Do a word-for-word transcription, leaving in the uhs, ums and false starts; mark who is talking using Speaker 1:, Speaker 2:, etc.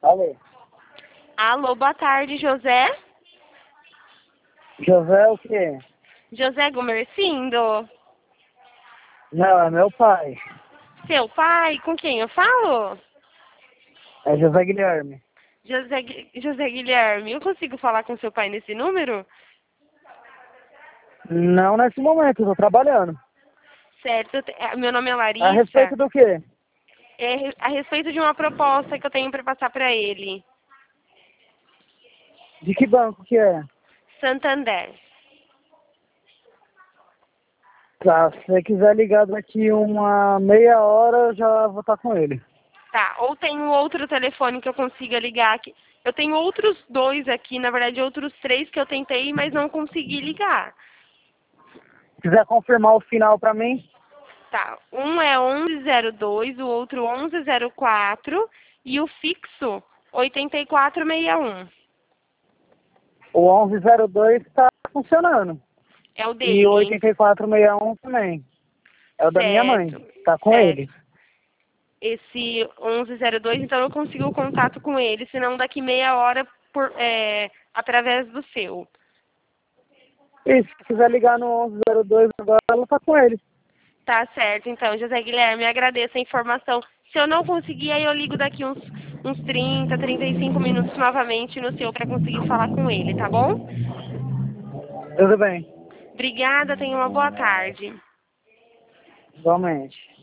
Speaker 1: Alô?
Speaker 2: Alô, boa tarde, José.
Speaker 1: José o quê?
Speaker 2: José Gumercindo.
Speaker 1: Não, é meu pai.
Speaker 2: Seu pai, com quem eu falo?
Speaker 1: É José Guilherme.
Speaker 2: José, Gui- José Guilherme, eu consigo falar com seu pai nesse número?
Speaker 1: Não nesse momento, eu tô trabalhando.
Speaker 2: Certo, eu te- eh, meu nome é
Speaker 1: A respeito
Speaker 2: Larissa.
Speaker 1: do quê?
Speaker 2: É re- a respeito de uma proposta que eu tenho para passar para ele.
Speaker 1: De que banco que é?
Speaker 2: Santander.
Speaker 1: Tá, se você quiser ligar daqui uma meia hora, eu já vou estar com ele.
Speaker 2: Tá, ou tem um outro telefone que eu consiga ligar aqui. Eu tenho outros dois aqui, na verdade outros três que eu tentei, mas não consegui ligar.
Speaker 1: Se quiser confirmar o final pra mim,
Speaker 2: Tá, um é onze zero dois, o outro onze zero quatro e o fixo oitenta e quatro sessenta e um.
Speaker 1: o onze zero dois tá funcionando.
Speaker 2: É o
Speaker 1: E o
Speaker 2: dele, hein?
Speaker 1: oitenta e quatro sessenta e um também. É o da minha mãe.
Speaker 2: Certo,
Speaker 1: Tá com ele.
Speaker 2: certo. Esse onze zero dois, então eu consigo o contato com ele, senão daqui meia hora por, é, através do seu.
Speaker 1: E se quiser ligar no onze zero dois agora, ela tá com ele.
Speaker 2: Tá certo, então, José Guilherme, agradeço a informação. Se eu não conseguir, aí eu ligo daqui uns, uns trinta, trinta e cinco minutos novamente no seu para conseguir falar com ele, tá bom?
Speaker 1: Tudo bem.
Speaker 2: Obrigada, tenha uma boa tarde.
Speaker 1: Igualmente.